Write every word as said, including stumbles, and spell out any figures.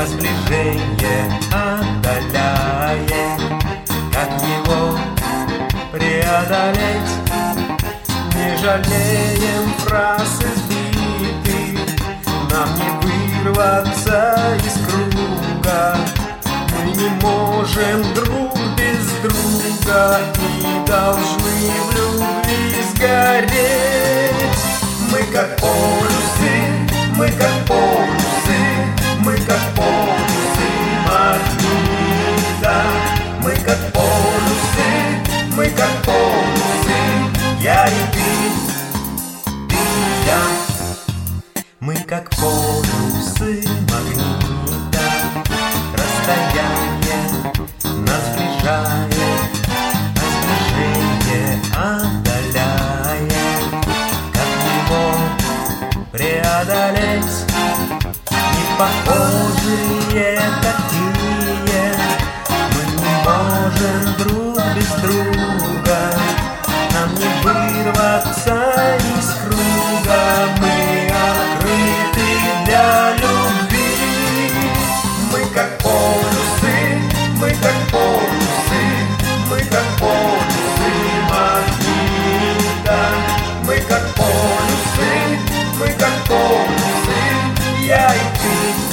сближение отдаляет. Как его преодолеть? Не жалеем фраз избитых, нам не вырваться из круга. Мы не можем друг без друга и должны в любви сгореть. Мы как полюсы, мы как полюсы, мы как полюсы магнита. Мы как полюсы, мы как полюсы, я и ты, ты и я. Мы как полюсы магнита, расстояние нас сближает, а сближение отдаляет. Как его преодолеть? Не похожие такие, мы не можем друг без друга, нам не вырваться из круга. Мы открыты для любви. Мы как полюсы, мы как полюсы, мы как полюсы магнита. Мы как полюсы, мы как полюсы, я и ты.